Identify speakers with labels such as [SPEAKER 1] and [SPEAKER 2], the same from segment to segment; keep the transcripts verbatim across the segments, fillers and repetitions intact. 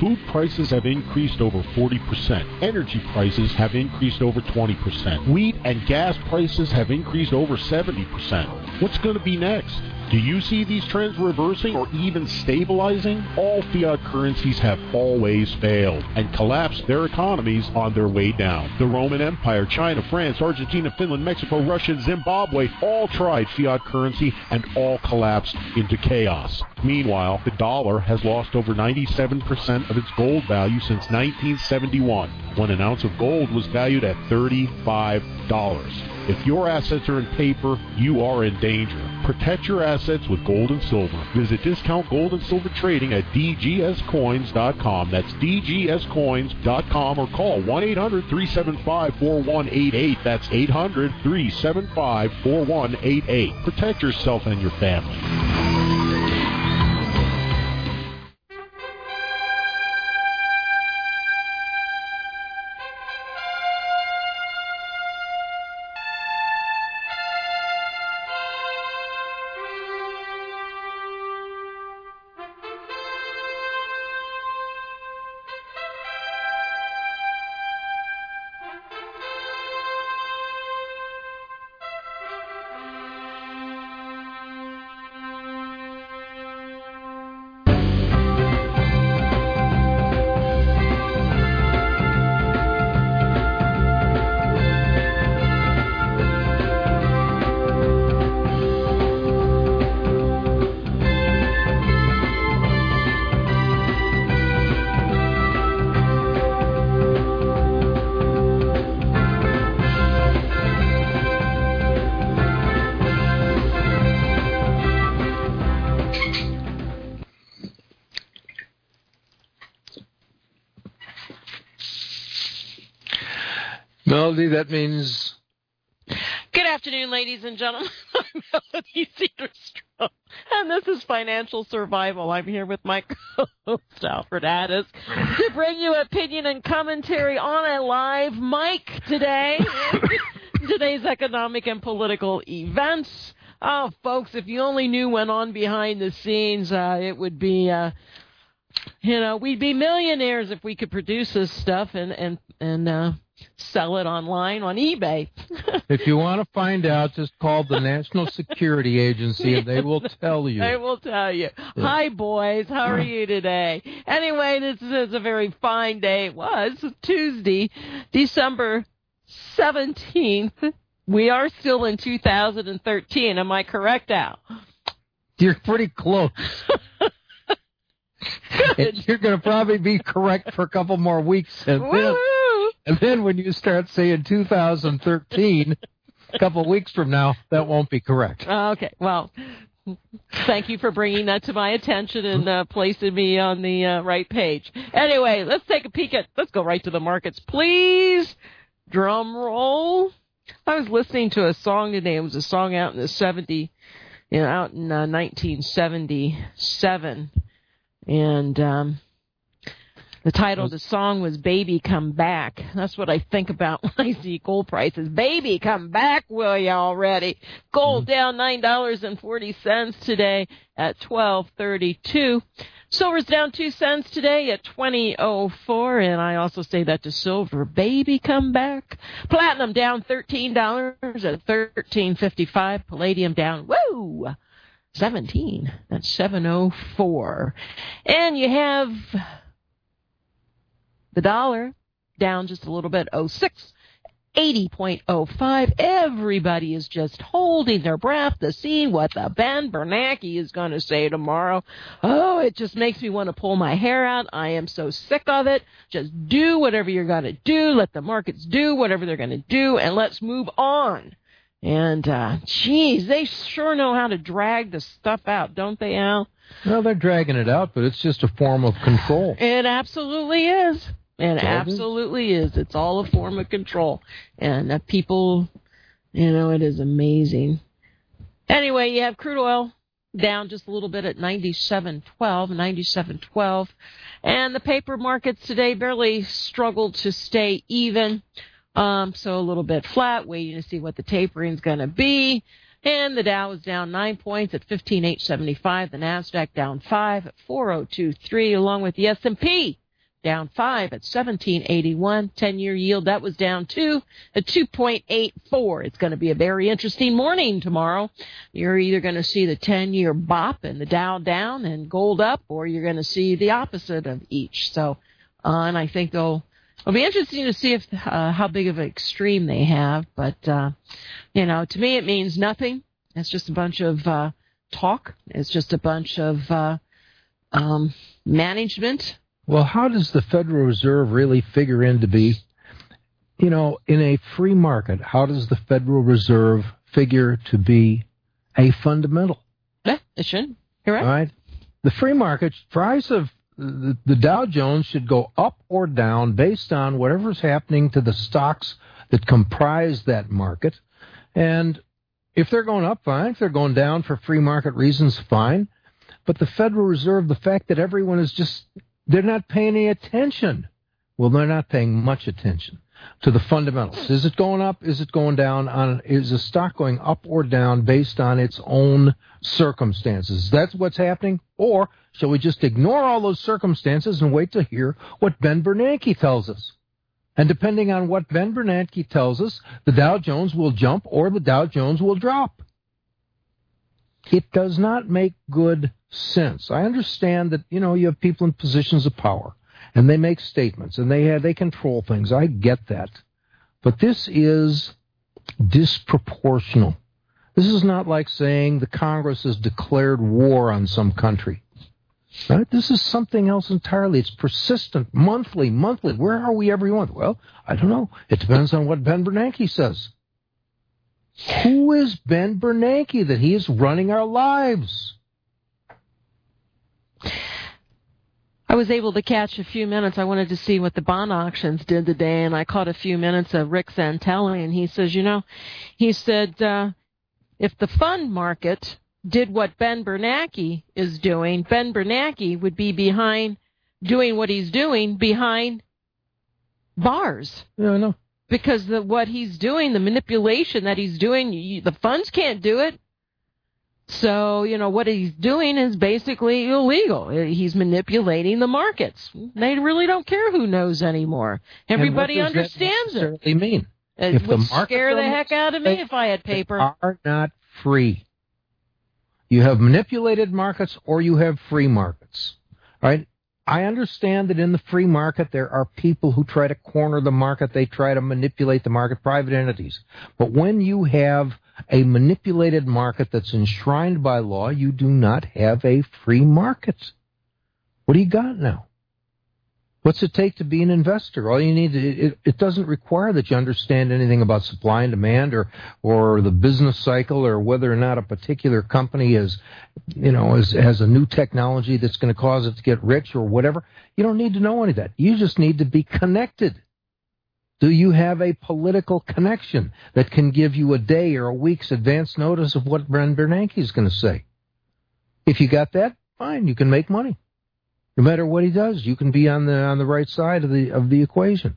[SPEAKER 1] Food prices have increased over forty percent. Energy prices have increased over twenty percent. Wheat and gas prices have increased over seventy percent. What's going to be next? Do you see these trends reversing or even stabilizing? All fiat currencies have always failed and collapsed their economies on their way down. The Roman Empire, China, France, Argentina, Finland, Mexico, Russia, and Zimbabwe all tried fiat currency and all collapsed into chaos. Meanwhile, the dollar has lost over ninety-seven percent of its gold value since nineteen seventy-one, when an ounce of gold was valued at thirty-five dollars. If your assets are in paper, you are in danger. Protect your assets with gold and silver. Visit Discount Gold and Silver Trading at d g s coins dot com. That's d g s coins dot com, or call one eight hundred three seven five four one eight eight. That's eight hundred three seven five four one eight eight. Protect yourself and your family.
[SPEAKER 2] Melody, that means...
[SPEAKER 3] Good afternoon, ladies and gentlemen. I'm Melody Cedarstrom, and this is Financial Survival. I'm here with my co-host, Alfred Addis, to bring you opinion and commentary on a live mic today. Today's economic and political events. Oh, folks, if you only knew what went on behind the scenes, uh, it would be... Uh, You know, we'd be millionaires if we could produce this stuff and and and uh, sell it online on eBay.
[SPEAKER 2] If you want to find out, just call the National Security Agency and they will tell you.
[SPEAKER 3] They will tell you. Yeah. Hi, boys. How are you today? Anyway, this is a very fine day. It was Tuesday, December seventeenth. We are still in two thousand thirteen. Am I correct, Al?
[SPEAKER 2] You're pretty close. You're going to probably be correct for a couple more weeks. And then, and then when you start saying two thousand thirteen, a couple weeks from now, that won't be correct.
[SPEAKER 3] Okay. Well, thank you for bringing that to my attention and uh, placing me on the uh, right page. Anyway, let's take a peek at, let's go right to the markets, please. Drum roll. I was listening to a song today. It was a song out in the seventies, you know, out in uh, nineteen seventy-seven. And um, the title of the song was Baby Come Back. That's what I think about when I see gold prices. Baby, come back, will you already? Gold mm-hmm. down nine dollars and forty cents today at twelve thirty-two. Silver's down two cents today at twenty oh four. And I also say that to silver. Baby, come back. Platinum down thirteen dollars at thirteen fifty-five. Palladium down, woo! seventeen. That's seven oh four. And you have the dollar down just a little bit, oh six, eighty point oh five. Everybody is just holding their breath to see what the Ben Bernanke is going to say tomorrow. Oh, it just makes me want to pull my hair out. I am so sick of it. Just do whatever you're going to do. Let the markets do whatever they're going to do, and let's move on. And, uh, geez, they sure know how to drag the stuff out, don't they, Al?
[SPEAKER 2] Well, they're dragging it out, but it's just a form of control.
[SPEAKER 3] It absolutely is. It absolutely is. It's all a form of control. And uh, people, you know, it is amazing. Anyway, you have crude oil down just a little bit at ninety-seven twelve, ninety-seven twelve. And the paper markets today barely struggled to stay even. Um, so a little bit flat, waiting to see what the tapering is going to be. And the Dow is down nine points at fifteen eight seventy-five. The Nasdaq down five at four oh two three, along with the S and P down five at seventeen eighty-one. ten-year yield, that was down two at two point eight four. It's going to be a very interesting morning tomorrow. You're either going to see the ten-year bop and the Dow down and gold up, or you're going to see the opposite of each. So, uh, and I think they'll, it'll be interesting to see if uh, how big of an extreme they have. But, uh, you know, to me it means nothing. It's just a bunch of uh, talk. It's just a bunch of uh, um, management.
[SPEAKER 2] Well, how does the Federal Reserve really figure in to be, you know, in a free market, how does the Federal Reserve figure to be a fundamental?
[SPEAKER 3] Yeah, it should. Correct.
[SPEAKER 2] All right. The free market price of the, the Dow Jones should go up or down based on whatever's happening to the stocks that comprise that market. And if they're going up, fine. If they're going down for free market reasons, fine. But the Federal Reserve, the fact that everyone is just, they're not paying any attention. Well, they're not paying much attention to the fundamentals. Is it going up? Is it going down? On Is the stock going up or down based on its own circumstances? That's what's happening? Or shall we just ignore all those circumstances and wait to hear what Ben Bernanke tells us? And depending on what Ben Bernanke tells us, the Dow Jones will jump or the Dow Jones will drop. It does not make good sense. I understand that, you know, you have people in positions of power, and they make statements, and they have, they control things. I get that. But this is disproportional. This is not like saying the Congress has declared war on some country. Right? This is something else entirely. It's persistent, monthly, monthly. Where are we every month? Well, I don't know. It depends on what Ben Bernanke says. Who is Ben Bernanke that he is running our lives?
[SPEAKER 3] I was able to catch a few minutes. I wanted to see what the bond auctions did today, and I caught a few minutes of Rick Santelli, and he says, you know, he said, uh, if the fund market did what Ben Bernanke is doing, Ben Bernanke would be behind doing what he's doing behind bars.
[SPEAKER 2] Yeah, I know.
[SPEAKER 3] Because the, what he's doing, the manipulation that he's doing, you, the funds can't do it. So, you know, what he's doing is basically illegal. He's manipulating the markets. They really don't care who knows anymore. Everybody understands it.
[SPEAKER 2] What does that mean?
[SPEAKER 3] It
[SPEAKER 2] if
[SPEAKER 3] would
[SPEAKER 2] the
[SPEAKER 3] scare the heck out of me if I had paper.
[SPEAKER 2] Are not free. You have manipulated markets or you have free markets. All right? I understand that in the free market there are people who try to corner the market. They try to manipulate the market, private entities. But when you have a manipulated market that's enshrined by law, you do not have a free market. What do you got now? What's it take to be an investor? All you need, to, it, it doesn't require that you understand anything about supply and demand or, or the business cycle or whether or not a particular company is, you know, is, has a new technology that's going to cause it to get rich or whatever. You don't need to know any of that. You just need to be connected. Do you have a political connection that can give you a day or a week's advance notice of what Ben Bernanke is going to say? If you got that, fine, you can make money. No matter what he does, you can be on the on the right side of the of the equation.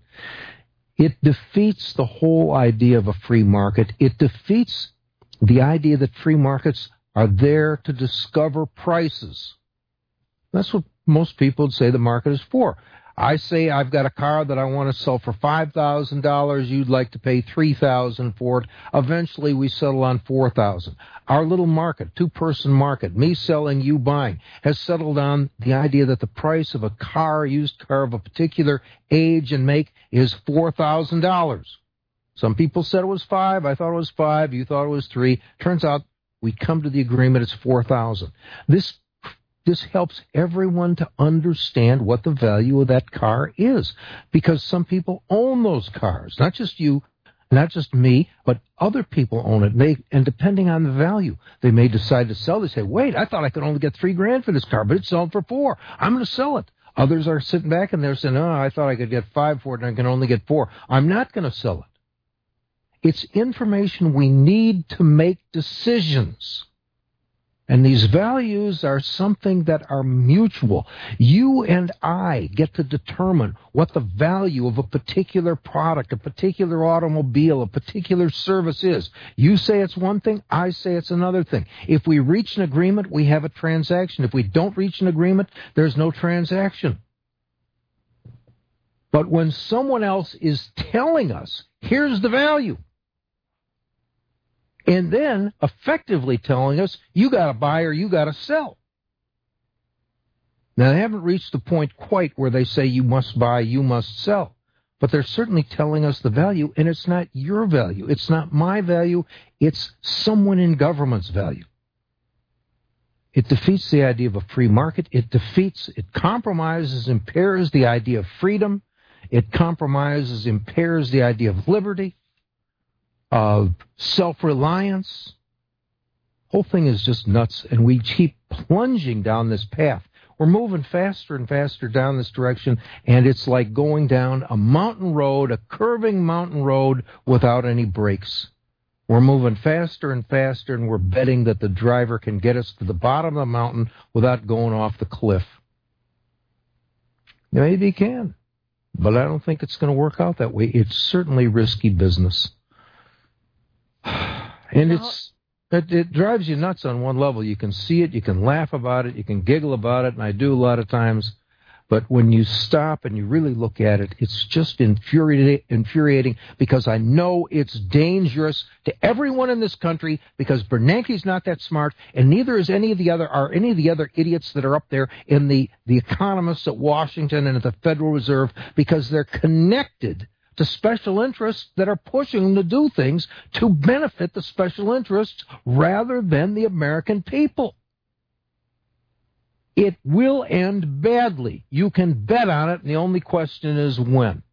[SPEAKER 2] It defeats the whole idea of a free market. It defeats the idea that free markets are there to discover prices. That's what most people would say the market is for. I say I've got a car that I want to sell for five thousand dollars. You'd like to pay three thousand dollars for it. Eventually, we settle on four thousand dollars. Our little market, two-person market, me selling, you buying, has settled on the idea that the price of a car, a used car of a particular age and make, is four thousand dollars. Some people said it was five. I thought it was five. You thought it was three. Turns out we come to the agreement it's four thousand dollars. This This helps everyone to understand what the value of that car is, because some people own those cars, not just you, not just me, but other people own it. They, and depending on the value, they may decide to sell. They say, wait, I thought I could only get three grand for this car, but it's selling for four. I'm going to sell it. Others are sitting back and they're saying, oh, I thought I could get five for it and I can only get four. I'm not going to sell it. It's information we need to make decisions. And these values are something that are mutual. You and I get to determine what the value of a particular product, a particular automobile, a particular service is. You say it's one thing, I say it's another thing. If we reach an agreement, we have a transaction. If we don't reach an agreement, there's no transaction. But when someone else is telling us, here's the value, and then effectively telling us, you got to buy or you got to sell. Now, they haven't reached the point quite where they say you must buy, you must sell. But they're certainly telling us the value, and it's not your value. It's not my value. It's someone in government's value. It defeats the idea of a free market. It defeats, it compromises, impairs the idea of freedom. It compromises, impairs the idea of liberty, of self-reliance. The whole thing is just nuts, and we keep plunging down this path. We're moving faster and faster down this direction, and it's like going down a mountain road, a curving mountain road without any brakes. We're moving faster and faster, and we're betting that the driver can get us to the bottom of the mountain without going off the cliff. Maybe he can, but I don't think it's going to work out that way. It's certainly risky business. And it's it, it drives you nuts on one level. You can see it, you can laugh about it, you can giggle about it, and I do a lot of times. But when you stop and you really look at it, it's just infuriating, infuriating because I know it's dangerous to everyone in this country because Bernanke's not that smart, and neither is any of the other are any of the other idiots that are up there in the, the economists at Washington and at the Federal Reserve, because they're connected to special interests that are pushing them to do things to benefit the special interests rather than the American people. It will end badly. You can bet on it, and the only question is when.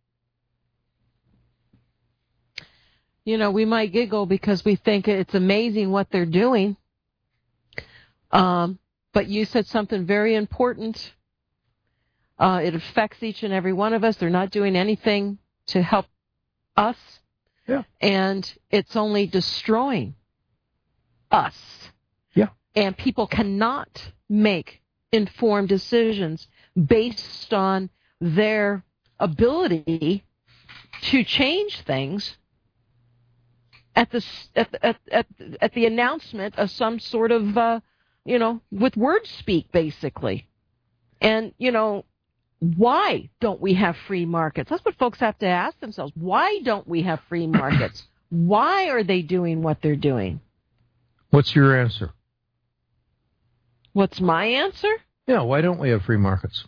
[SPEAKER 3] You know, we might giggle because we think it's amazing what they're doing. Um, but you said something very important. Uh, it affects each and every one of us. They're not doing anything to help us.
[SPEAKER 2] Yeah.
[SPEAKER 3] And it's only destroying us.
[SPEAKER 2] Yeah.
[SPEAKER 3] And people cannot make informed decisions based on their ability to change things at the at at at, at the announcement of some sort of uh, you know, with word speak, basically. And you know, why don't we have free markets? That's what folks have to ask themselves. Why don't we have free markets? Why are they doing what they're doing?
[SPEAKER 2] What's your answer?
[SPEAKER 3] What's my answer?
[SPEAKER 2] Yeah, why don't we have free markets?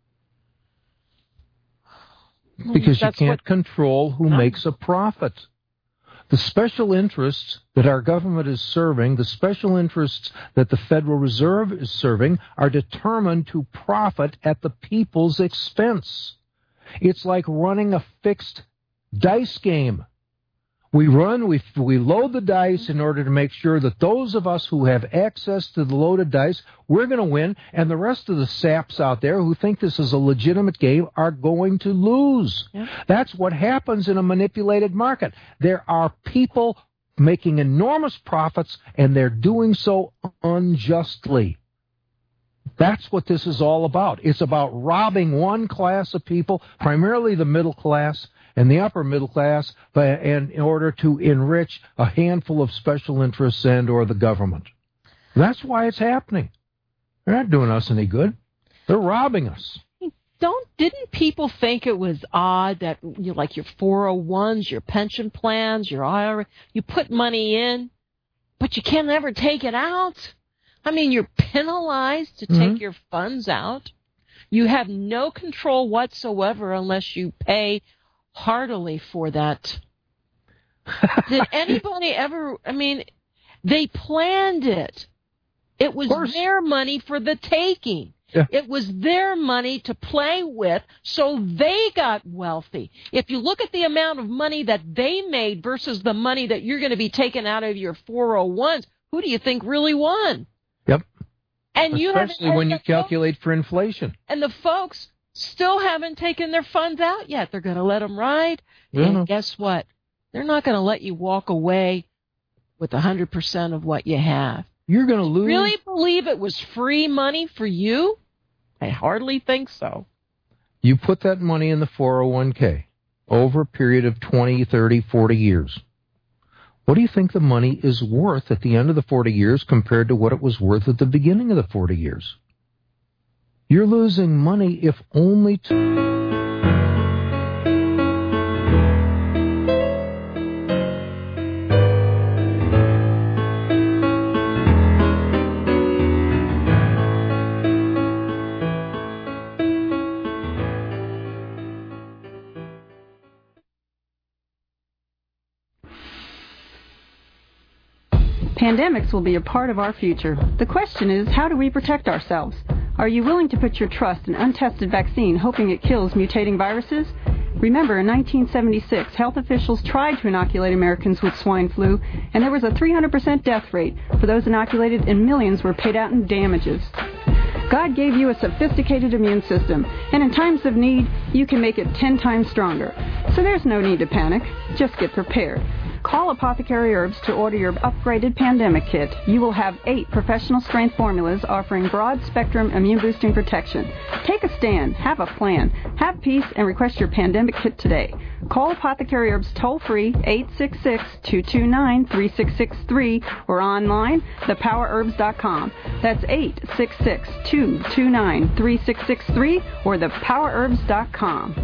[SPEAKER 2] Because
[SPEAKER 3] That's
[SPEAKER 2] you can't
[SPEAKER 3] what,
[SPEAKER 2] control who
[SPEAKER 3] no.
[SPEAKER 2] makes a profit. The special interests that our government is serving, the special interests that the Federal Reserve is serving, are determined to profit at the people's expense. It's like running a fixed dice game. We run, we we load the dice in order to make sure that those of us who have access to the loaded dice, we're going to win, and the rest of the saps out there who think this is a legitimate game are going to lose. Yeah. That's what happens in a manipulated market. There are people making enormous profits, and they're doing so unjustly. That's what this is all about. It's about robbing one class of people, primarily the middle class, and the upper middle class, and in order to enrich a handful of special interests and or the government. That's why it's happening. They're not doing us any good. They're robbing us.
[SPEAKER 3] Don't didn't people think it was odd that you like your four oh ones, your pension plans, your I R A, you put money in, but you can never take it out? I mean, you're penalized to mm-hmm. take your funds out. You have no control whatsoever unless you pay heartily for that. Did anybody ever, I mean, they planned it. It was their money for the taking. Yeah. It was their money to play with, so they got wealthy. If you look at the amount of money that they made versus the money that you're going to be taking out of your four oh ones, who do you think really won?
[SPEAKER 2] Yep.
[SPEAKER 3] And you
[SPEAKER 2] Especially when you calculate folks, for inflation.
[SPEAKER 3] And the folks still haven't taken their funds out yet. They're going to let them ride.
[SPEAKER 2] Yeah.
[SPEAKER 3] And guess what? They're not going to let you walk away with one hundred percent of what you have.
[SPEAKER 2] You're going to lose.
[SPEAKER 3] Really believe it was free money for you? I hardly think so.
[SPEAKER 2] You put that money in the four oh one k over a period of twenty, thirty, forty years. What do you think the money is worth at the end of the forty years compared to what it was worth at the beginning of the forty years? You're losing money if only to...
[SPEAKER 4] Pandemics will be a part of our future. The question is, how do we protect ourselves? Are you willing to put your trust in untested vaccine hoping it kills mutating viruses? Remember, in nineteen seventy-six, health officials tried to inoculate Americans with swine flu, and there was a three hundred percent death rate for those inoculated, and millions were paid out in damages. God gave you a sophisticated immune system, and in times of need, you can make it ten times stronger. So there's no need to panic. Just get prepared. Call Apothecary Herbs to order your upgraded pandemic kit. You will have eight professional strength formulas offering broad spectrum immune boosting protection. Take a stand, have a plan, have peace, and request your pandemic kit today. Call Apothecary Herbs toll free eight six six, two two nine, three six six three or online the power herbs dot com. That's eight six six, two two nine, three six six three or the power herbs dot com.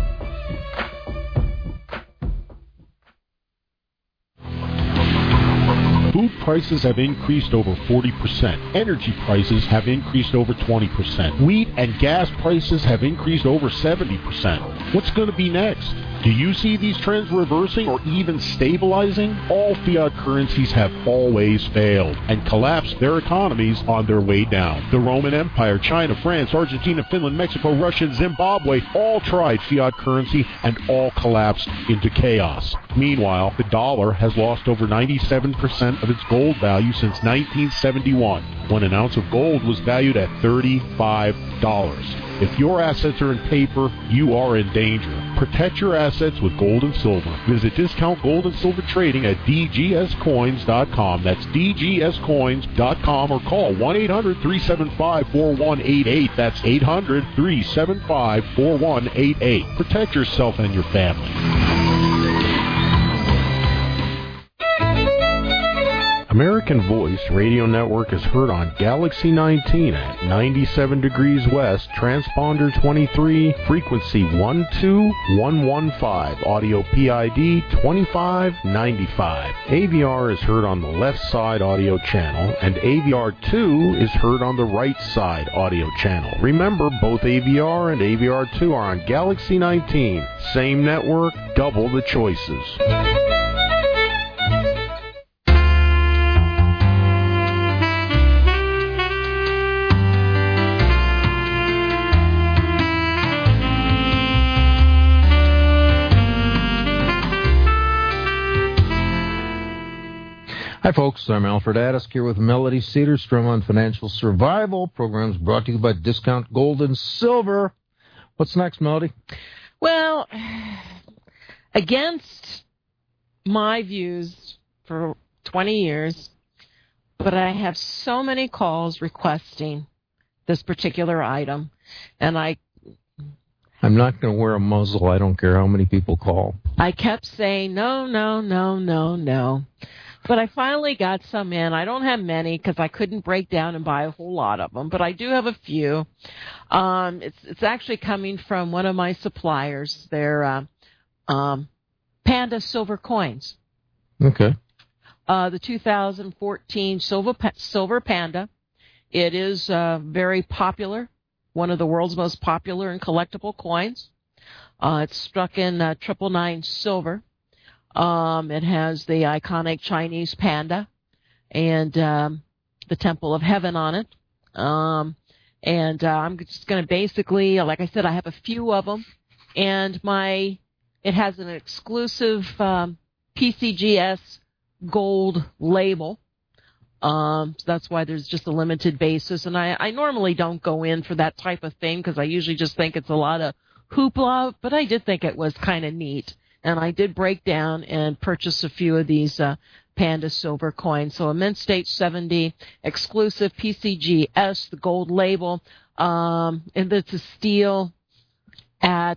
[SPEAKER 1] Food prices have increased over forty percent. Energy prices have increased over twenty percent. Wheat and gas prices have increased over seventy percent. What's going to be next? Do you see these trends reversing or even stabilizing? All fiat currencies have always failed and collapsed their economies on their way down. The Roman Empire, China, France, Argentina, Finland, Mexico, Russia, and Zimbabwe all tried fiat currency and all collapsed into chaos. Meanwhile, the dollar has lost over ninety-seven percent of its gold value since nineteen seventy-one, when an ounce of gold was valued at thirty-five dollars. If your assets are in paper, you are in danger. Protect your assets with gold and silver. Visit Discount Gold and Silver Trading at d g s coins dot com. That's d g s coins dot com or call one eight hundred, three seven five, four one eight eight. That's eight hundred, three seven five, four one eight eight. Protect yourself and your family. American Voice Radio Network is heard on Galaxy nineteen at ninety-seven degrees west, transponder twenty-three, frequency one two one one five, audio P I D twenty-five ninety-five. A V R is heard on the left side audio channel, and A V R two is heard on the right side audio channel. Remember, both A V R and A V R two are on Galaxy nineteen. Same network, double the choices.
[SPEAKER 2] Hi, folks. I'm Alfred Addisk here with Melody Cedarstrom on Financial Survival. Programs brought to you by Discount Gold and Silver. What's next, Melody?
[SPEAKER 3] Well, against my views for twenty years, but I have so many calls requesting this particular item, and I...
[SPEAKER 2] I'm not going to wear a muzzle. I don't care how many people call.
[SPEAKER 3] I kept saying, no, no, no, no, no. But I finally got some in. I don't have many because I couldn't break down and buy a whole lot of them, but I do have a few. Um, it's it's actually coming from one of my suppliers. They're uh, um, Panda Silver Coins.
[SPEAKER 2] Okay.
[SPEAKER 3] Uh, the two thousand fourteen Silver, Silver Panda. It is uh, very popular, one of the world's most popular and collectible coins. Uh, it's struck in uh, triple nine silver. Um, it has the iconic Chinese panda and um, the Temple of Heaven on it. Um, and uh, I'm just going to basically, like I said, I have a few of them. And my it has an exclusive um, P C G S gold label. Um, so that's why there's just a limited basis. And I, I normally don't go in for that type of thing because I usually just think it's a lot of hoopla. But I did think it was kind of neat. And I did break down and purchase a few of these uh, Panda silver coins. So a Mint State seventy exclusive P C G S, the gold label. Um, and it's a steal at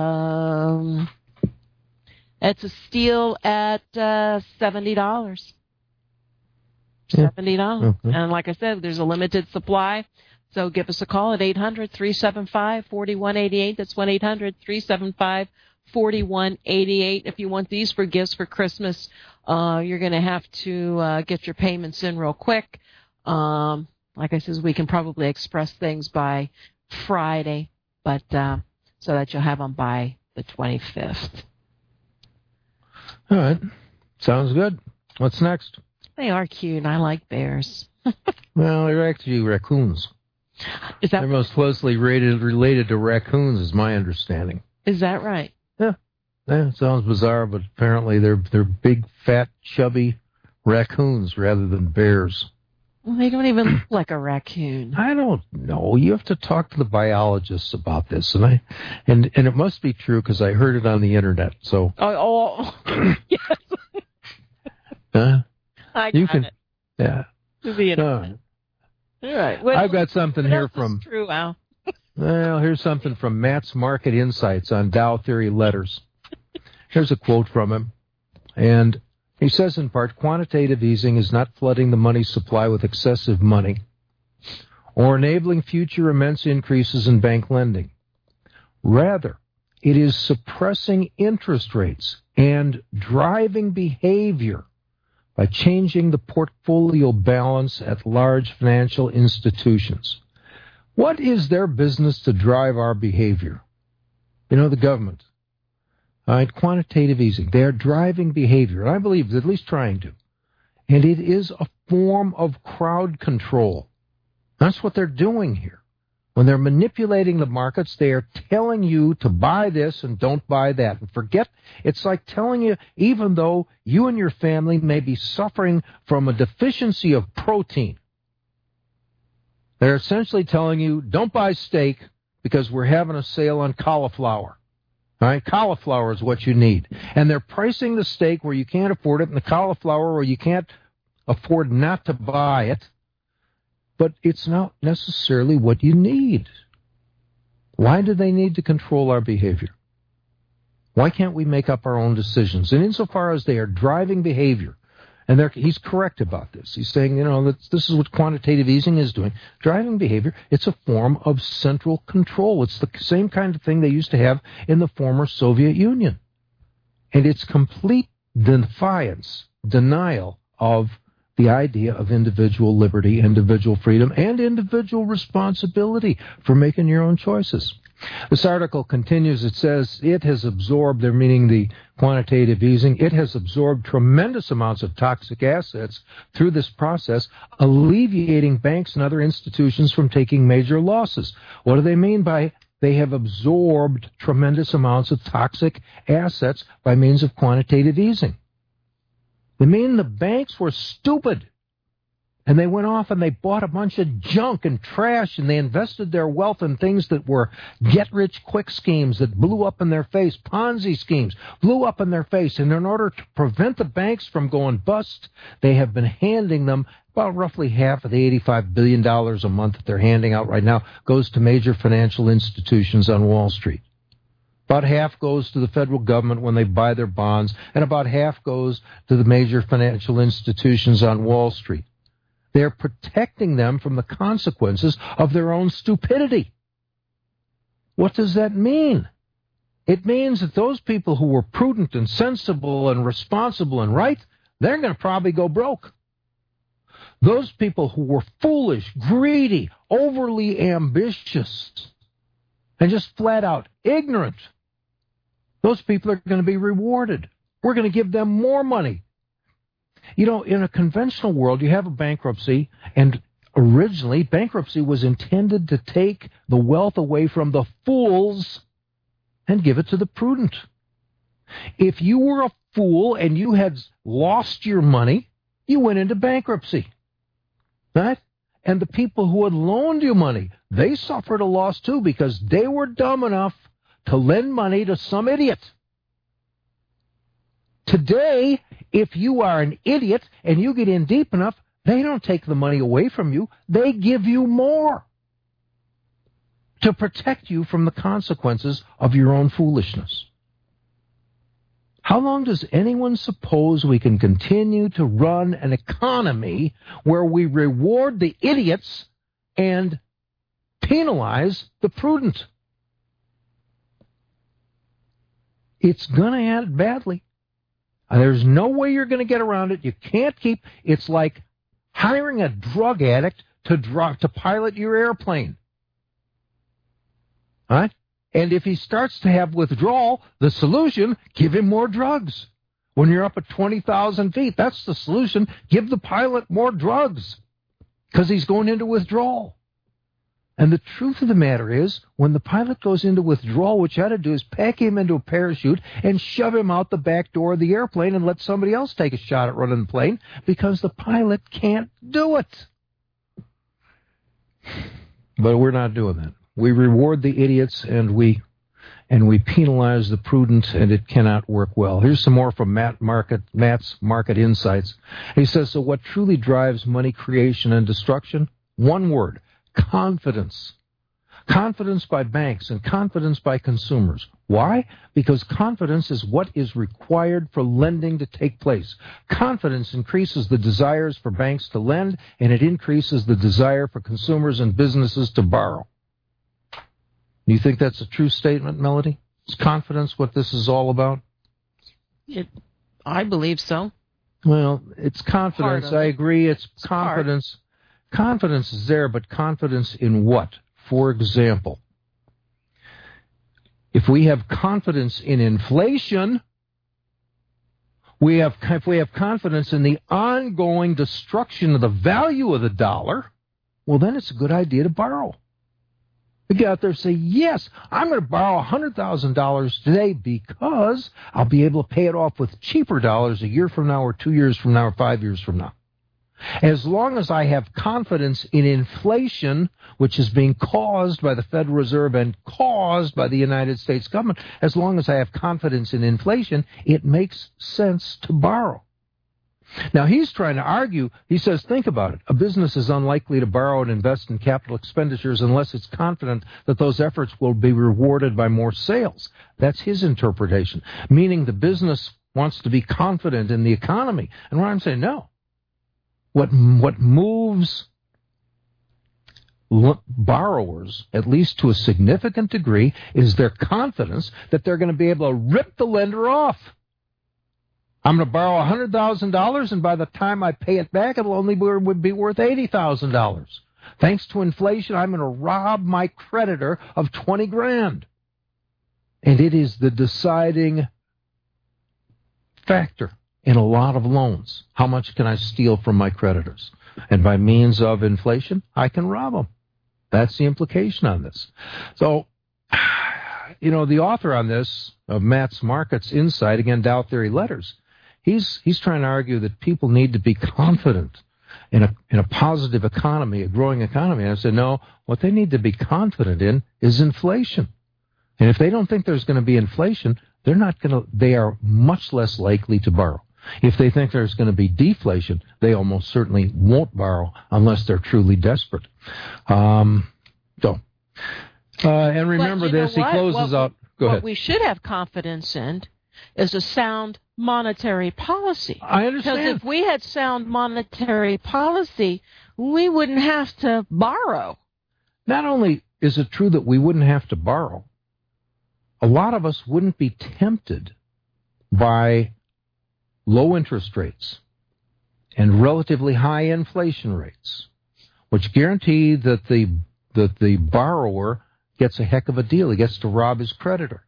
[SPEAKER 3] um, it's a steal at uh, seventy dollars.
[SPEAKER 2] Yeah.
[SPEAKER 3] Seventy dollars.
[SPEAKER 2] Okay.
[SPEAKER 3] And like I said, there's a limited supply. So give us a call at eight hundred, three seven five, four one eight eight. That's one eight hundred, three seven five, forty-one eighty-eight. If you want these for gifts for Christmas, uh, you're going to have to uh, get your payments in real quick. Um, like I said, we can probably express things by Friday, but uh, so that you'll have them by the twenty-fifth.
[SPEAKER 2] All right. Sounds good. What's next?
[SPEAKER 3] They are cute. I like bears.
[SPEAKER 2] Well, they're actually raccoons.
[SPEAKER 3] Is that
[SPEAKER 2] They're most closely rated, related to raccoons, is my understanding.
[SPEAKER 3] is that right?
[SPEAKER 2] Yeah. Yeah, it sounds bizarre, but apparently they're they're big, fat, chubby raccoons rather than bears.
[SPEAKER 3] Well, they don't even look like a raccoon.
[SPEAKER 2] I don't know. You have to talk to the biologists about this, and I and and it must be true because I heard it on the internet. So,
[SPEAKER 3] Oh, oh yes.
[SPEAKER 2] uh,
[SPEAKER 3] I
[SPEAKER 2] you
[SPEAKER 3] got
[SPEAKER 2] can,
[SPEAKER 3] it.
[SPEAKER 2] yeah.
[SPEAKER 3] To the
[SPEAKER 2] Uh,
[SPEAKER 3] internet. All right. What,
[SPEAKER 2] I've got something
[SPEAKER 3] what
[SPEAKER 2] here
[SPEAKER 3] else
[SPEAKER 2] from.
[SPEAKER 3] is true, Al?
[SPEAKER 2] Well, here's something from Matt's Market Insights on Dow Theory Letters. Here's a quote from him. And he says in part, quantitative easing is not flooding the money supply with excessive money or enabling future immense increases in bank lending. Rather, it is suppressing interest rates and driving behavior by changing the portfolio balance at large financial institutions. What is their business to drive our behavior? You know, the government. All right, quantitative easing. They are driving behavior, and I believe at least trying to. And it is a form of crowd control. That's what they're doing here. When they're manipulating the markets, they are telling you to buy this and don't buy that. And forget, it's like telling you, even though you and your family may be suffering from a deficiency of protein, they're essentially telling you, don't buy steak because we're having a sale on cauliflower. All right, cauliflower is what you need. And they're pricing the steak where you can't afford it and the cauliflower where you can't afford not to buy it. But it's not necessarily what you need. Why do they need to control our behavior? Why can't we make up our own decisions? And insofar as they are driving behavior, and he's correct about this. He's saying, you know, that this is what quantitative easing is doing. Driving behavior, it's a form of central control. It's the same kind of thing they used to have in the former Soviet Union. And it's complete defiance, denial of the idea of individual liberty, individual freedom, and individual responsibility for making your own choices. This article continues. It says it has absorbed, they're meaning the quantitative easing, it has absorbed tremendous amounts of toxic assets through this process, alleviating banks and other institutions from taking major losses. What do they mean by they have absorbed tremendous amounts of toxic assets by means of quantitative easing? They mean the banks were stupid, and they went off and they bought a bunch of junk and trash, and they invested their wealth in things that were get-rich-quick schemes that blew up in their face, Ponzi schemes, blew up in their face. And in order to prevent the banks from going bust, they have been handing them about roughly half of the eighty-five billion dollars a month that they're handing out right now goes to major financial institutions on Wall Street. About half goes to the federal government when they buy their bonds, and about half goes to the major financial institutions on Wall Street. They're protecting them from the consequences of their own stupidity. What does that mean? It means that those people who were prudent and sensible and responsible and right, they're going to probably go broke. Those people who were foolish, greedy, overly ambitious, and just flat out ignorant, those people are going to be rewarded. We're going to give them more money. You know, in a conventional world, you have a bankruptcy, and originally bankruptcy was intended to take the wealth away from the fools and give it to the prudent. If you were a fool and you had lost your money, you went into bankruptcy. Right? And the people who had loaned you money, they suffered a loss too because they were dumb enough to lend money to some idiot. Today, if you are an idiot and you get in deep enough, they don't take the money away from you. They give you more to protect you from the consequences of your own foolishness. How long does anyone suppose we can continue to run an economy where we reward the idiots and penalize the prudent? It's going to end badly. There's no way you're going to get around it. You can't keep, it's like hiring a drug addict to drug, to pilot your airplane. All right? And if he starts to have withdrawal, the solution, give him more drugs. when you're up at twenty thousand feet. That's the solution. Give the pilot more drugs because he's going into withdrawal. And the truth of the matter is, when the pilot goes into withdrawal, what you ought to do is pack him into a parachute and shove him out the back door of the airplane and let somebody else take a shot at running the plane because the pilot can't do it. But we're not doing that. We reward the idiots and we and we penalize the prudent, and it cannot work well. Here's some more from Matt Market, Matt's Market Insights. He says, so what truly drives money creation and destruction? One word. Confidence. Confidence by banks and confidence by consumers. Why? Because confidence is what is required for lending to take place. Confidence increases the desires for banks to lend, and it increases the desire for consumers and businesses to borrow. Do you think that's a true statement, Melody? Is confidence what this is all about?
[SPEAKER 3] It, I believe so.
[SPEAKER 2] Well, it's confidence. I agree. It's,
[SPEAKER 3] it's
[SPEAKER 2] confidence. Part. Confidence is there, but confidence in what? For example, if we have confidence in inflation, we have if we have confidence in the ongoing destruction of the value of the dollar, well, then it's a good idea to borrow. We get out there and say, yes, I'm going to borrow one hundred thousand dollars today because I'll be able to pay it off with cheaper dollars a year from now or two years from now or five years from now. As long as I have confidence in inflation, which is being caused by the Federal Reserve and caused by the United States government, as long as I have confidence in inflation, it makes sense to borrow. Now, he's trying to argue, he says, think about it. A business is unlikely to borrow and invest in capital expenditures unless it's confident that those efforts will be rewarded by more sales. That's his interpretation, meaning the business wants to be confident in the economy. And what I'm saying, no. What, what moves borrowers, at least to a significant degree, is their confidence that they're going to be able to rip the lender off. I'm going to borrow one hundred thousand dollars, and by the time I pay it back, it'll only be, would be worth eighty thousand dollars. Thanks to inflation, I'm going to rob my creditor of twenty grand. And it is the deciding factor in a lot of loans. How much can I steal from my creditors? And by means of inflation, I can rob them. That's the implication on this. So, you know, the author on this, of Matt's Markets Insight, again, Dow Theory Letters, he's he's trying to argue that people need to be confident in a in a positive economy, a growing economy. And I said, no, what they need to be confident in is inflation. And if they don't think there's going to be inflation, they're not going to, they are much less likely to borrow. If they think there's going to be deflation, they almost certainly won't borrow unless they're truly desperate. Um, so, uh, and remember this, he closes
[SPEAKER 3] what,
[SPEAKER 2] out. Go
[SPEAKER 3] what
[SPEAKER 2] ahead.
[SPEAKER 3] we should have confidence in is a sound monetary policy.
[SPEAKER 2] I understand.
[SPEAKER 3] Because if we had sound monetary policy, we wouldn't have to borrow.
[SPEAKER 2] Not only is it true that we wouldn't have to borrow, a lot of us wouldn't be tempted by low interest rates and relatively high inflation rates, which guarantee that the that the borrower gets a heck of a deal. He gets to rob his creditor.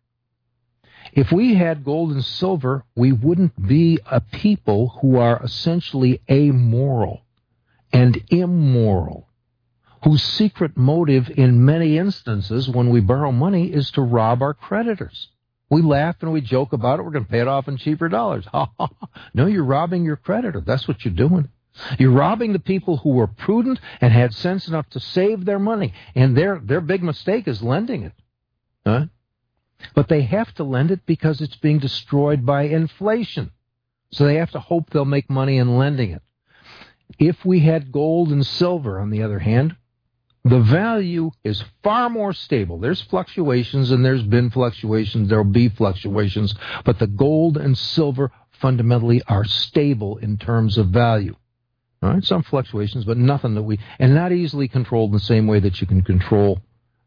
[SPEAKER 2] If we had gold and silver, we wouldn't be a people who are essentially amoral and immoral, whose secret motive in many instances when we borrow money is to rob our creditors. We laugh and we joke about it. We're going to pay it off in cheaper dollars. No, you're robbing your creditor. That's what you're doing. You're robbing the people who were prudent and had sense enough to save their money. And their their big mistake is lending it. Huh? But they have to lend it because it's being destroyed by inflation. So they have to hope they'll make money in lending it. If we had gold and silver, on the other hand, the value is far more stable. There's fluctuations, and there's been fluctuations. There'll be fluctuations. But the gold and silver fundamentally are stable in terms of value. All right, some fluctuations, but nothing that we, and not easily controlled in the same way that you can control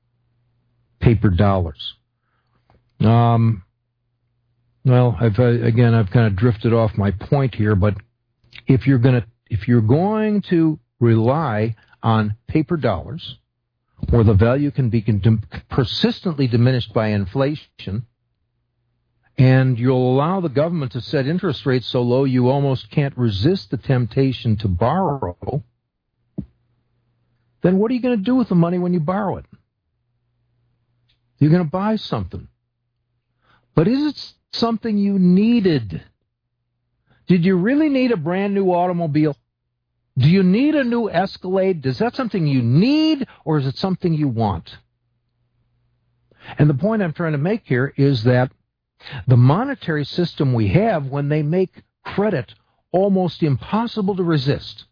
[SPEAKER 2] paper dollars. Um, well, I've, uh, again, I've kind of drifted off my point here, but if you're going to, if you're going to rely on paper dollars, where the value can be con- persistently diminished by inflation, and you'll allow the government to set interest rates so low you almost can't resist the temptation to borrow, then what are you going to do with the money when you borrow it? You're going to buy something. But is it something you needed? Did you really need a brand new automobile? Do you need a new Escalade? Is that something you need, or is it something you want? And the point I'm trying to make here is that the monetary system we have, when they make credit almost impossible to resist,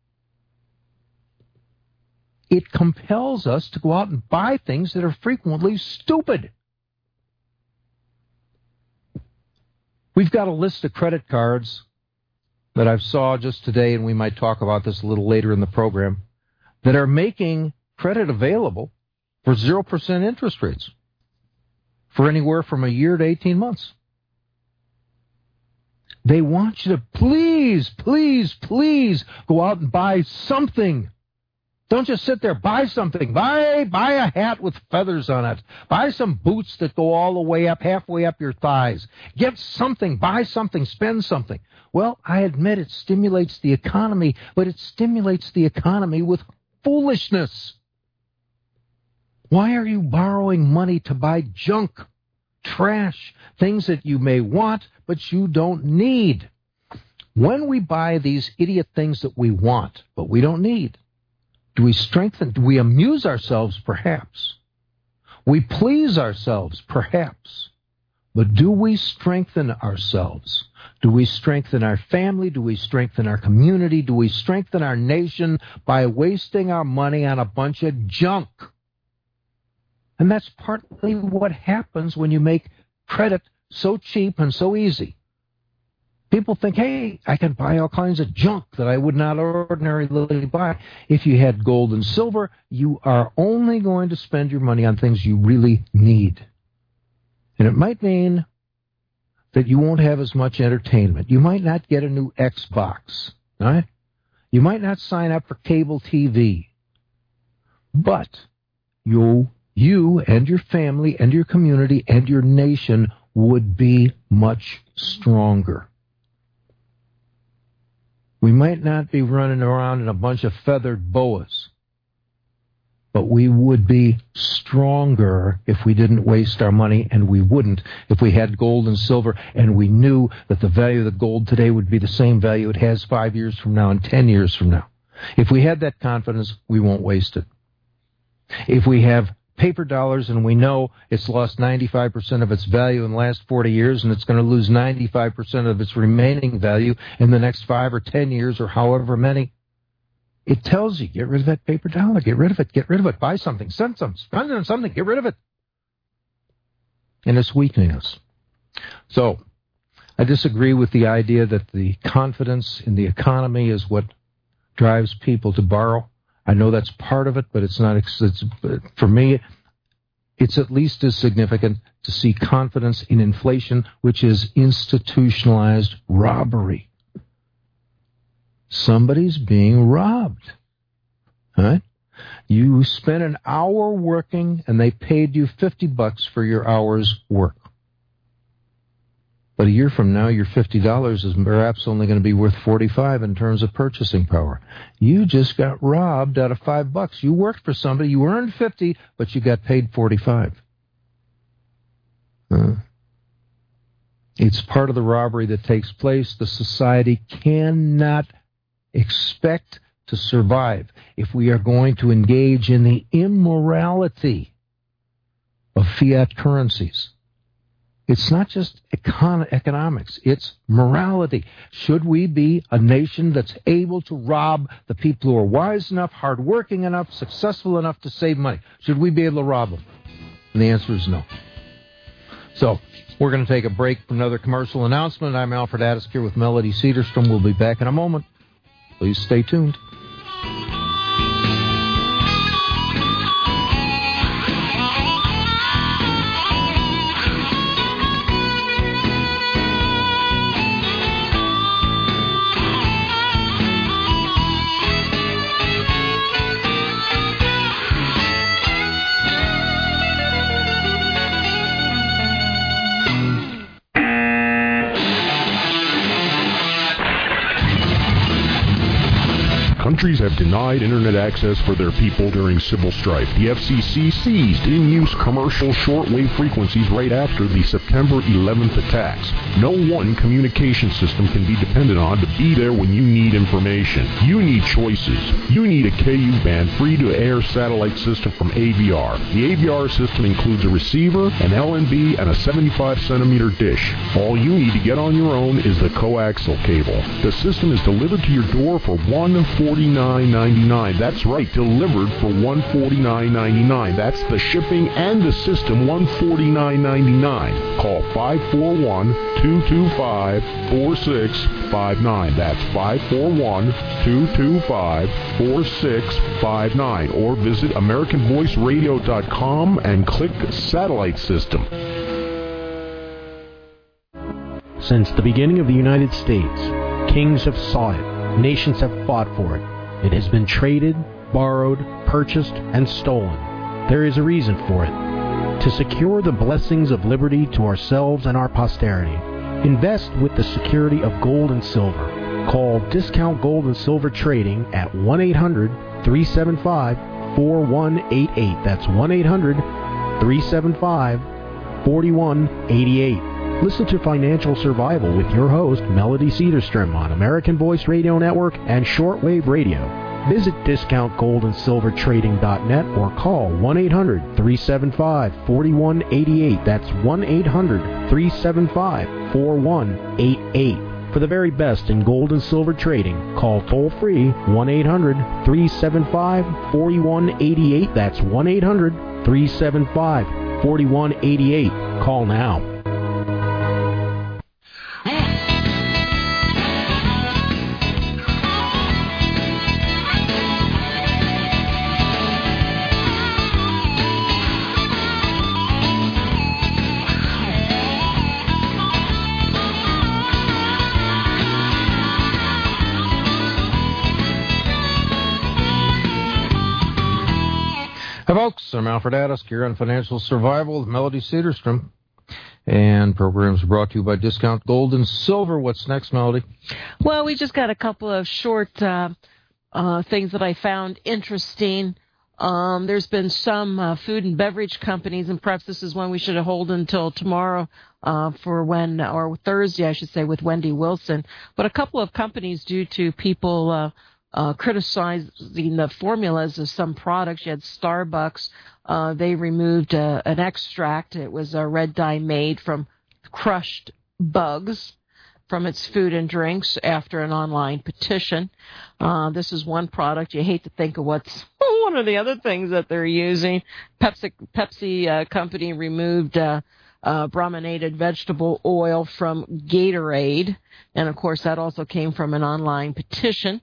[SPEAKER 2] it compels us to go out and buy things that are frequently stupid. We've got a list of credit cards that I saw just today, and we might talk about this a little later in the program, that are making credit available for zero percent interest rates for anywhere from a year to eighteen months. They want you to please, please, please go out and buy something. Don't just sit there. Buy something. Buy, buy a hat with feathers on it. Buy some boots that go all the way up, halfway up your thighs. Get something. Buy something. Spend something. Well, I admit it stimulates the economy, but it stimulates the economy with foolishness. Why are you borrowing money to buy junk, trash, things that you may want, but you don't need? When we buy these idiot things that we want, but we don't need, do we strengthen? Do we amuse ourselves? Perhaps. We please ourselves? Perhaps. But do we strengthen ourselves? Do we strengthen our family? Do we strengthen our community? Do we strengthen our nation by wasting our money on a bunch of junk? And that's partly what happens when you make credit so cheap and so easy. People think, hey, I can buy all kinds of junk that I would not ordinarily buy. If you had gold and silver, you are only going to spend your money on things you really need. And it might mean that you won't have as much entertainment. You might not get a new Xbox, right? You might not sign up for cable T V. But you, you and your family and your community and your nation would be much stronger. We might not be running around in a bunch of feathered boas, but we would be stronger if we didn't waste our money, and we wouldn't if we had gold and silver and we knew that the value of the gold today would be the same value it has five years from now and ten years from now. If we had that confidence, we won't waste it. If we have paper dollars and we know it's lost ninety-five percent of its value in the last forty years and it's going to lose ninety-five percent of its remaining value in the next five or ten years or however many, it tells you, get rid of that paper dollar, get rid of it, get rid of it, buy something, send some, spend on something, get rid of it. And it's weakening us. So, I disagree with the idea that the confidence in the economy is what drives people to borrow. I know that's part of it, but it's not, it's, for me, it's at least as significant to see confidence in inflation, which is institutionalized robbery. Somebody's being robbed. Right? You spent an hour working and they paid you fifty bucks for your hour's work. But a year from now, your fifty dollars is perhaps only going to be worth forty-five in terms of purchasing power. You just got robbed out of five bucks. You worked for somebody, you earned fifty, but you got paid forty-five. Uh, it's part of the robbery that takes place. The society cannot expect to survive if we are going to engage in the immorality of fiat currencies. It's not just econ- economics, it's morality. Should we be a nation that's able to rob the people who are wise enough, hardworking enough, successful enough to save money? Should we be able to rob them? And the answer is no. So, we're going to take a break for another commercial announcement. I'm Alfred Addis here with Melody Cedarstrom. We'll be back in a moment. Please stay tuned.
[SPEAKER 1] Countries have denied internet access for their people during civil strife. The F C C seized in-use commercial shortwave frequencies right after the September eleventh attacks. No one communication system can be depended on to be there when you need information. You need choices. You need a K U band free-to-air satellite system from A V R. The A V R system includes a receiver, an L N B, and a seventy-five centimeter dish. All you need to get on your own is the coaxial cable. The system is delivered to your door for one hundred forty-nine ninety-nine. That's right, delivered for one hundred forty-nine ninety-nine. That's the shipping and the system, one hundred forty-nine ninety-nine. Call five four one, two two five, four six five nine. That's five four one, two two five, four six five nine. Or visit American Voice Radio dot com and click Satellite System.
[SPEAKER 5] Since the beginning of the United States, kings have sought it, nations have fought for it. It has been traded, borrowed, purchased, and stolen. There is a reason for it. To secure the blessings of liberty to ourselves and our posterity, invest with the security of gold and silver. Call Discount Gold and Silver Trading at one eight hundred, three seven five, four one eight eight. That's one eight hundred, three seven five, four one eight eight. Listen to Financial Survival with your host, Melody Cedarstrom, on American Voice Radio Network and Shortwave Radio. Visit discount gold and silver trading dot net or call one eight hundred, three seven five, four one eight eight. That's one eight hundred, three seven five, four one eight eight. For the very best in gold and silver trading, call toll-free one eight hundred, three seven five, four one eight eight. That's one eight hundred, three seven five, four one eight eight. Call now.
[SPEAKER 2] Hi, folks. I'm Alfred Addisk here on Financial Survival with Melody Cedarstrom. And programs brought to you by Discount Gold and Silver. What's next, Melody?
[SPEAKER 3] Well, we just got a couple of short uh, uh, things that I found interesting. Um, there's been some uh, food and beverage companies, and perhaps this is one we should hold until tomorrow uh, for when, or Thursday, I should say, with Wendy Wilson. But a couple of companies, due to people uh, Uh, criticizing the formulas of some products. You had Starbucks. Uh, they removed uh, an extract. It was a red dye made from crushed bugs from its food and drinks after an online petition. Uh, this is one product. You hate to think of what's one of the other things that they're using. Pepsi, Pepsi uh, company removed uh, uh, brominated vegetable oil from Gatorade. And, of course, that also came from an online petition.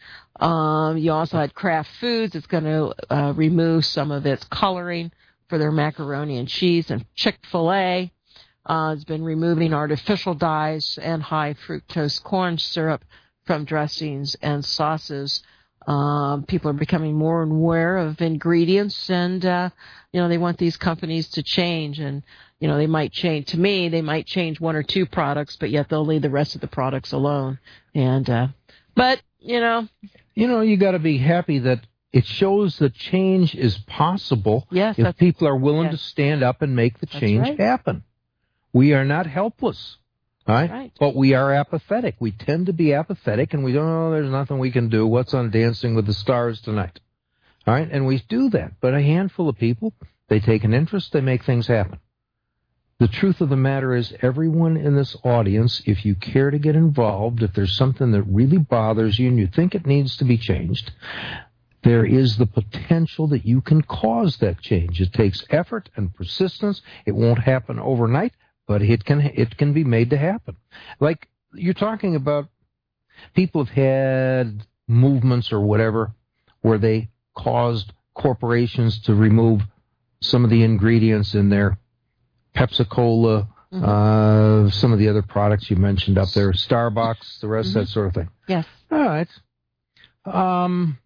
[SPEAKER 3] Um, you also had Kraft Foods. It's going to uh, remove some of its coloring for their macaroni and cheese. And Chick-fil-A uh, has been removing artificial dyes and high fructose corn syrup from dressings and sauces. Um, people are becoming more aware of ingredients, and uh, you know they want these companies to change. And you know they might change. To me, they might change one or two products, but yet they'll leave the rest of the products alone. And uh, but you know.
[SPEAKER 2] You know, you got to be happy that it shows that change is possible
[SPEAKER 3] yes,
[SPEAKER 2] if people are willing
[SPEAKER 3] yes.
[SPEAKER 2] to stand up and make the change
[SPEAKER 3] right.
[SPEAKER 2] happen. We are not helpless, right?
[SPEAKER 3] right?
[SPEAKER 2] But we are apathetic. We tend to be apathetic, and we don't know there's nothing we can do. What's on Dancing with the Stars tonight? All right, and we do that. But a handful of people, they take an interest, they make things happen. The truth of the matter is, everyone in this audience, if you care to get involved, if there's something that really bothers you and you think it needs to be changed, there is the potential that you can cause that change. It takes effort and persistence. It won't happen overnight, but it can it can be made to happen. Like you're talking about, people have had movements or whatever where they caused corporations to remove some of the ingredients in their Pepsi-Cola, mm-hmm. uh, some of the other products you mentioned up there, Starbucks, the rest, mm-hmm. that sort of thing.
[SPEAKER 3] Yes.
[SPEAKER 2] All right. Um,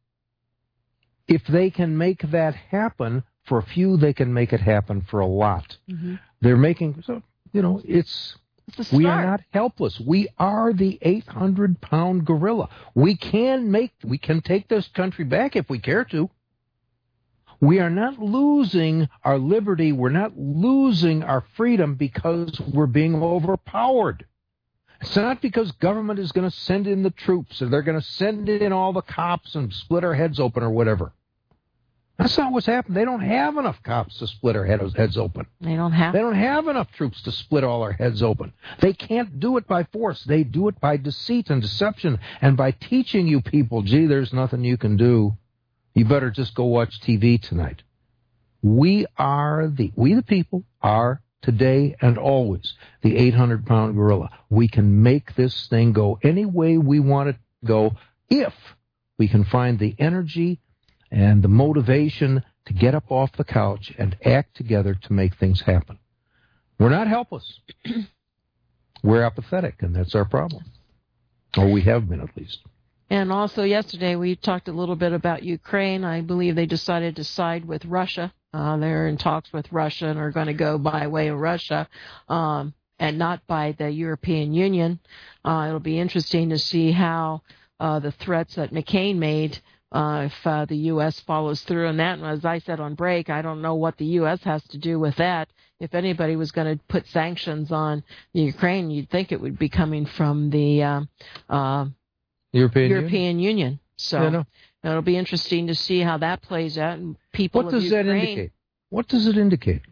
[SPEAKER 2] if they can make that happen for a few, they can make it happen for a lot.
[SPEAKER 3] Mm-hmm.
[SPEAKER 2] They're making, so, you know, it's
[SPEAKER 3] It's a
[SPEAKER 2] We
[SPEAKER 3] start.
[SPEAKER 2] are not helpless. We are the eight hundred pound gorilla. We can make, we can take this country back if we care to. We are not losing our liberty. We're not losing our freedom because we're being overpowered. It's not because government is going to send in the troops or they're going to send in all the cops and split our heads open or whatever. That's not what's happened. They don't have enough cops to split our heads, heads open.
[SPEAKER 3] They don't have.
[SPEAKER 2] They don't have enough troops to split all our heads open. They can't do it by force. They do it by deceit and deception and by teaching you people, gee, there's nothing you can do. You better just go watch T V tonight. We are the, we the people are today and always the eight hundred pound gorilla. We can make this thing go any way we want it to go if we can find the energy and the motivation to get up off the couch and act together to make things happen. We're not helpless. We're apathetic, and that's our problem. Or we have been, at least.
[SPEAKER 3] And also yesterday we talked a little bit about Ukraine. I believe they decided to side with Russia. Uh, they're in talks with Russia and are going to go by way of Russia um, and not by the European Union. Uh, it'll be interesting to see how uh, the threats that McCain made, uh, if uh, the U S follows through on that. And as I said on break, I don't know what the U S has to do with that. If anybody was going to put sanctions on Ukraine, you'd think it would be coming from the uh, uh,
[SPEAKER 2] European,
[SPEAKER 3] European Union. Union. So
[SPEAKER 2] yeah, no.
[SPEAKER 3] It'll be interesting to see how that plays out. And people
[SPEAKER 2] what
[SPEAKER 3] of
[SPEAKER 2] does
[SPEAKER 3] Ukraine,
[SPEAKER 2] that indicate? What does it indicate?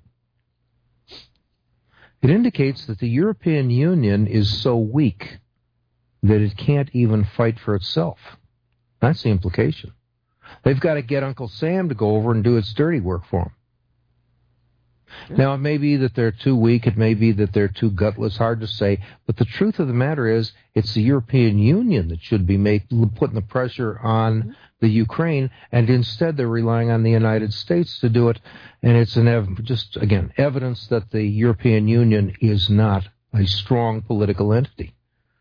[SPEAKER 2] It indicates that the European Union is so weak that it can't even fight for itself. That's the implication. They've got to get Uncle Sam to go over and do its dirty work for them. Now, it may be that they're too weak. It may be that they're too gutless. Hard to say. But the truth of the matter is, it's the European Union that should be make, putting the pressure on the Ukraine, and instead they're relying on the United States to do it. And it's an ev- just, again, evidence that the European Union is not a strong political entity.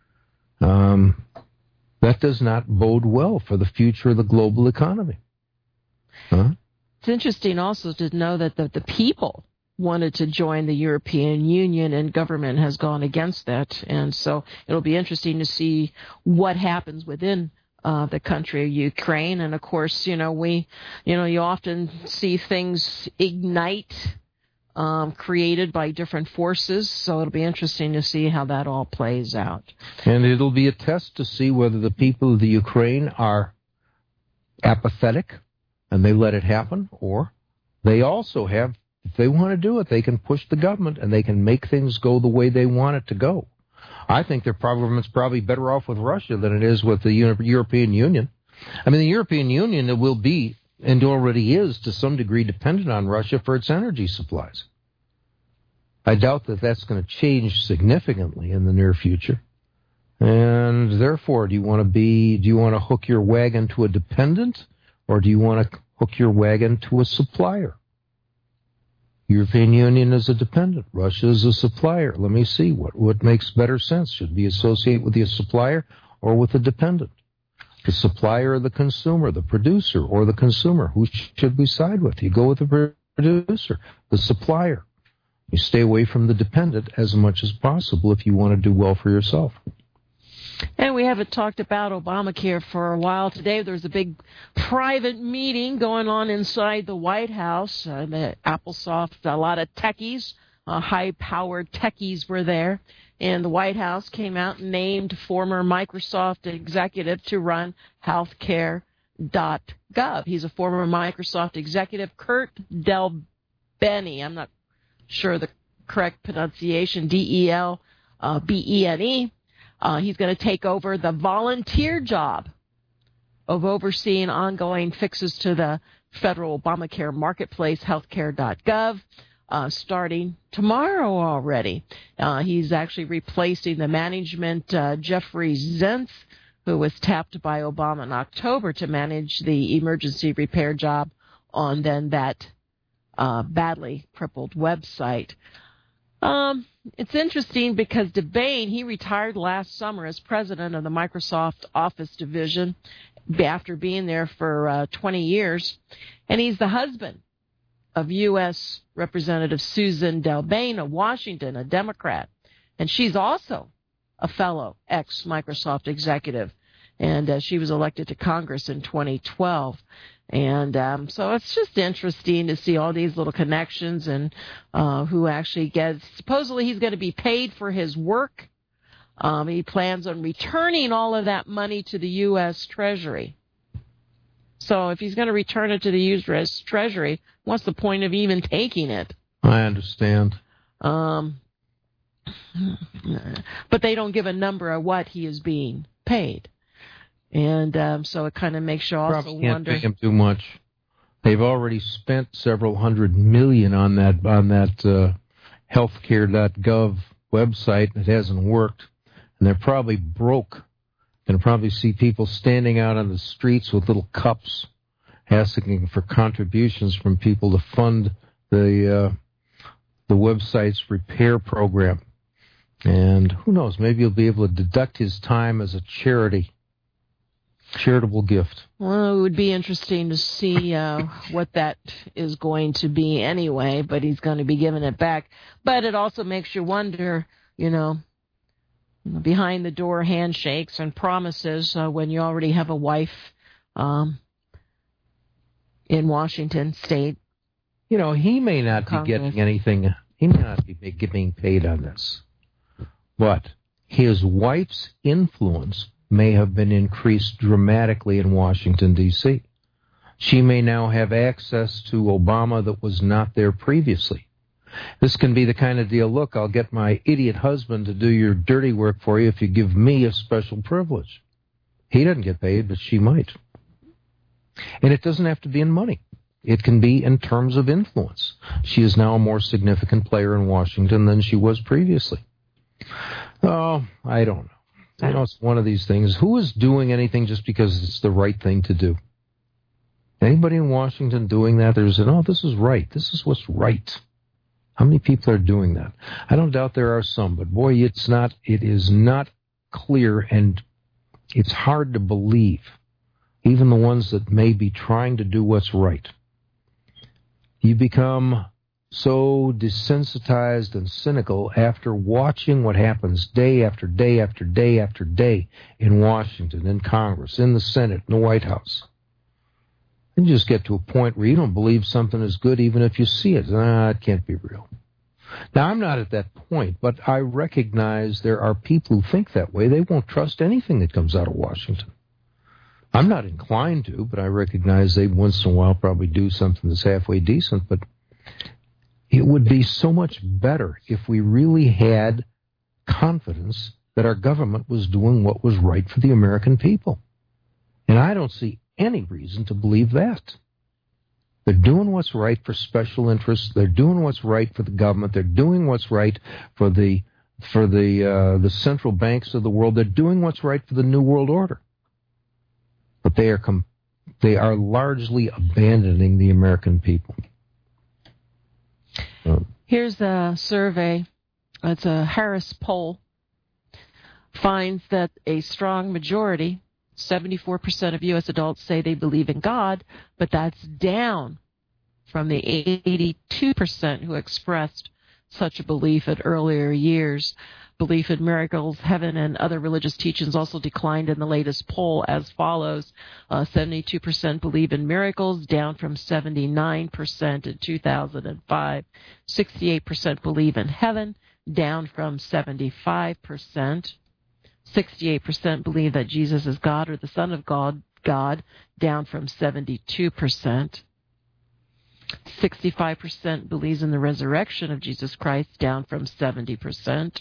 [SPEAKER 2] Um, that does not bode well for the future of the global economy. Huh?
[SPEAKER 3] It's interesting also to know that the, the people wanted to join the European Union, and government has gone against that. And so it'll be interesting to see what happens within uh, the country of Ukraine. And, of course, you know, we, you know, you often see things ignite, um, created by different forces. So it'll be interesting to see how that all plays out.
[SPEAKER 2] And it'll be a test to see whether the people of the Ukraine are apathetic and they let it happen, or they also have, if they want to do it, they can push the government and they can make things go the way they want it to go. I think their government's probably better off with Russia than it is with the European Union. I mean, the European Union will be, and already is to some degree, dependent on Russia for its energy supplies. I doubt that that's going to change significantly in the near future. And therefore, do you want to be, do you want to hook your wagon to a dependent, or do you want to hook your wagon to a supplier? European Union is a dependent. Russia is a supplier. Let me see what, what makes better sense. Should we associate with the supplier or with the dependent? The supplier or the consumer, the producer or the consumer? Who should we side with? You go with the producer, the supplier. You stay away from the dependent as much as possible if you want to do well for yourself.
[SPEAKER 3] And we haven't talked about Obamacare for a while. Today there's a big private meeting going on inside the White House. Uh, the Applesoft, a lot of techies, uh, high-powered techies were there. And the White House came out and named former Microsoft executive to run healthcare dot gov. He's a former Microsoft executive, Kurt Delbene. I'm not sure the correct pronunciation, D E L B E N E. Uh, he's going to take over the volunteer job of overseeing ongoing fixes to the federal Obamacare marketplace, healthcare dot gov, uh, starting tomorrow already. Uh, he's actually replacing the management, uh, Jeffrey Zients, who was tapped by Obama in October to manage the emergency repair job on then that uh, badly crippled website. Um, it's interesting because Delbene, he retired last summer as president of the Microsoft Office division after being there for uh, twenty years. And he's the husband of U S Representative Susan Delbene of Washington, a Democrat. and she's also a fellow ex-Microsoft executive, and uh, she was elected to Congress in twenty twelve. And um, so it's just interesting to see all these little connections and uh, who actually gets, supposedly he's going to be paid for his work. Um, he plans on returning all of that money to the U S Treasury. So if he's going to return it to the U S Treasury, what's the point of even taking it?
[SPEAKER 2] I understand.
[SPEAKER 3] Um, but they don't give a number of what he is being paid. And um, so it kind of makes you also
[SPEAKER 2] Probably can't
[SPEAKER 3] wonder.
[SPEAKER 2] pay him too much. They've already spent several hundred million on that on that uh, healthcare dot gov website. It hasn't worked, and they're probably broke. And probably see people standing out on the streets with little cups, asking for contributions from people to fund the uh, the website's repair program. And who knows? Maybe he'll be able to deduct his time as a charity. Charitable gift.
[SPEAKER 3] Well, it would be interesting to see uh, what that is going to be anyway, but he's going to be giving it back. But it also makes you wonder, you know, behind the door handshakes and promises uh, when you already have a wife um, in Washington State.
[SPEAKER 2] You know, he may not Congress. be getting anything. He may not be being paid on this. But his wife's influence may have been increased dramatically in Washington, D C She may now have access to Obama that was not there previously. This can be the kind of deal, look, I'll get my idiot husband to do your dirty work for you if you give me a special privilege. He doesn't get paid, but she might. And it doesn't have to be in money. It can be in terms of influence. She is now a more significant player in Washington than she was previously. Oh, I don't know. You know, it's one of these things. Who is doing anything just because it's the right thing to do? Anybody in Washington doing that? There's an, oh, this is right. This is what's right. How many people are doing that? I don't doubt there are some, but boy, it's not, it is not clear, and it's hard to believe. Even the ones that may be trying to do what's right. You become so desensitized and cynical after watching what happens day after day after day after day in Washington, in Congress, in the Senate, in the White House. You just get to a point where you don't believe something is good even if you see it. Ah, it can't be real. Now, I'm not at that point, but I recognize there are people who think that way. They won't trust anything that comes out of Washington. I'm not inclined to, but I recognize they once in a while probably do something that's halfway decent, but it would be so much better if we really had confidence that our government was doing what was right for the American people. And I don't see any reason to believe that. They're doing what's right for special interests. They're doing what's right for the government. They're doing what's right for the for the uh, the central banks of the world. They're doing what's right for the New World Order. But they are com- they are largely abandoning the American people.
[SPEAKER 3] Here's a survey. It's a Harris poll. Finds that a strong majority, seventy-four percent of U S adults say they believe in God, but that's down from the eighty-two percent who expressed such a belief at earlier years. Belief in miracles, heaven, and other religious teachings also declined in the latest poll as follows. Uh, seventy-two percent believe in miracles, down from seventy-nine percent in two thousand five. sixty-eight percent believe in heaven, down from seventy-five percent. sixty-eight percent believe that Jesus is God or the Son of God, God, down from seventy-two percent. sixty-five percent believes in the resurrection of Jesus Christ, down from seventy percent.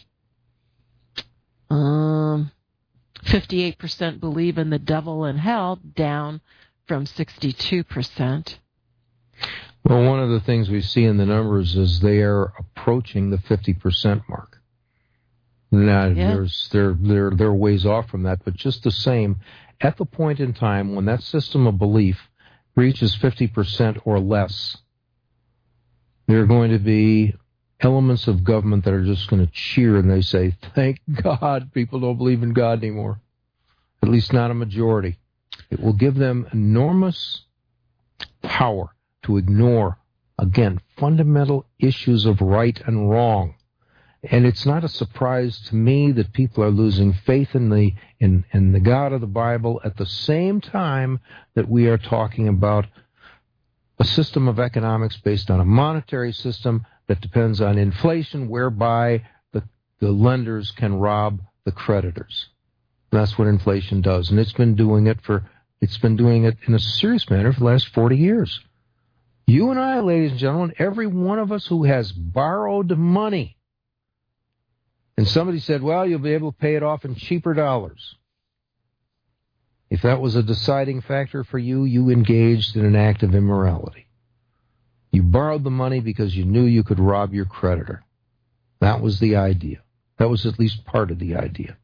[SPEAKER 3] Um, fifty-eight percent believe in the devil and hell, down from sixty-two percent.
[SPEAKER 2] Well, one of the things we see in the numbers is they are approaching the fifty percent mark. Now,
[SPEAKER 3] yeah.
[SPEAKER 2] there's, they're, they're, they're ways off from that, but just the same, at the point in time when that system of belief reaches fifty percent or less, there are going to be elements of government that are just going to cheer, and they say, thank God people don't believe in God anymore. At least not a majority. It will give them enormous power to ignore, again, fundamental issues of right and wrong And it's not a surprise to me that people are losing faith in the in, in the God of the Bible at the same time that we are talking about a system of economics based on a monetary system that depends on inflation, whereby the, the lenders can rob the creditors. That's what inflation does, and it's been doing it for it's been doing it in a serious manner for the last forty years. You and I, ladies and gentlemen, every one of us who has borrowed money, and somebody said, well, you'll be able to pay it off in cheaper dollars. If that was a deciding factor for you, you engaged in an act of immorality. You borrowed the money because you knew you could rob your creditor. That was the idea. That was at least part of the idea.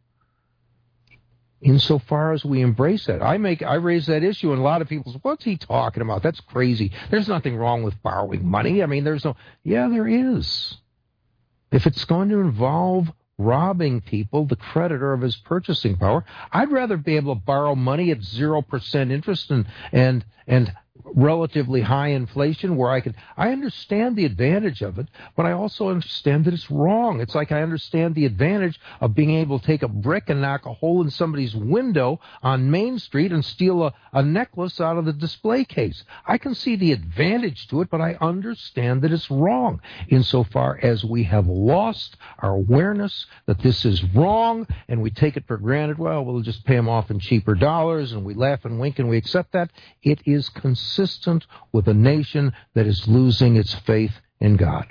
[SPEAKER 2] Insofar as we embrace that, I make I raise that issue, and a lot of people say, what's he talking about? That's crazy. There's nothing wrong with borrowing money. I mean, there's no... Yeah, there is. If it's going to involve robbing people, the creditor of his purchasing power, I'd rather be able to borrow money at zero percent interest and and and relatively high inflation where I can... I understand the advantage of it, but I also understand that it's wrong. It's like I understand the advantage of being able to take a brick and knock a hole in somebody's window on Main Street and steal a, a necklace out of the display case. I can see the advantage to it, but I understand that it's wrong insofar as we have lost our awareness that this is wrong, and we take it for granted. Well, we'll just pay them off in cheaper dollars, and we laugh and wink and we accept that. It is consistent with a nation that is losing its faith in God.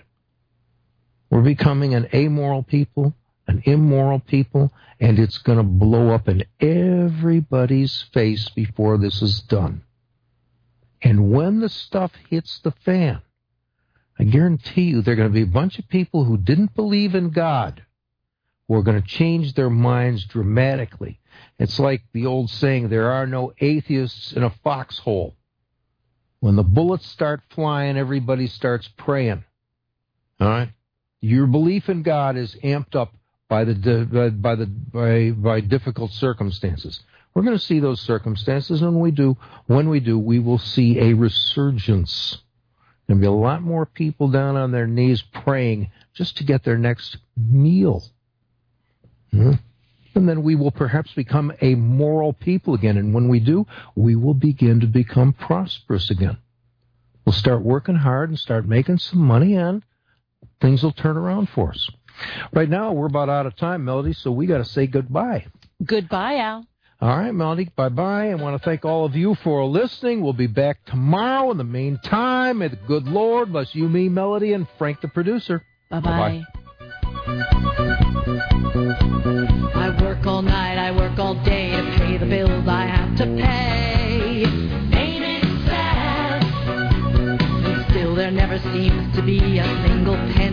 [SPEAKER 2] We're becoming an amoral people, an immoral people, and it's going to blow up in everybody's face before this is done. And when the stuff hits the fan, I guarantee you there are going to be a bunch of people who didn't believe in God who are going to change their minds dramatically. It's like the old saying, there are no atheists in a foxhole. When the bullets start flying, everybody starts praying. All right? Your belief in God is amped up by the by the by by difficult circumstances. We're going to see those circumstances, and when we do, when we do, we will see a resurgence. There'll be a lot more people down on their knees praying just to get their next meal. Hmm? And then we will perhaps become a moral people again. And when we do, we will begin to become prosperous again. We'll start working hard and start making some money, and things will turn around for us. Right now, we're about out of time, Melody, so we got to say goodbye.
[SPEAKER 3] Goodbye, Al.
[SPEAKER 2] All right, Melody, bye-bye. I want to thank all of you for listening. We'll be back tomorrow. In the meantime, may the good Lord bless you, me, Melody, and Frank, the producer.
[SPEAKER 3] Bye-bye.
[SPEAKER 2] Bye-bye.
[SPEAKER 6] I work all night, I work all day to pay the bills I have to pay. Ain't it sad? And still there never seems to be a single penny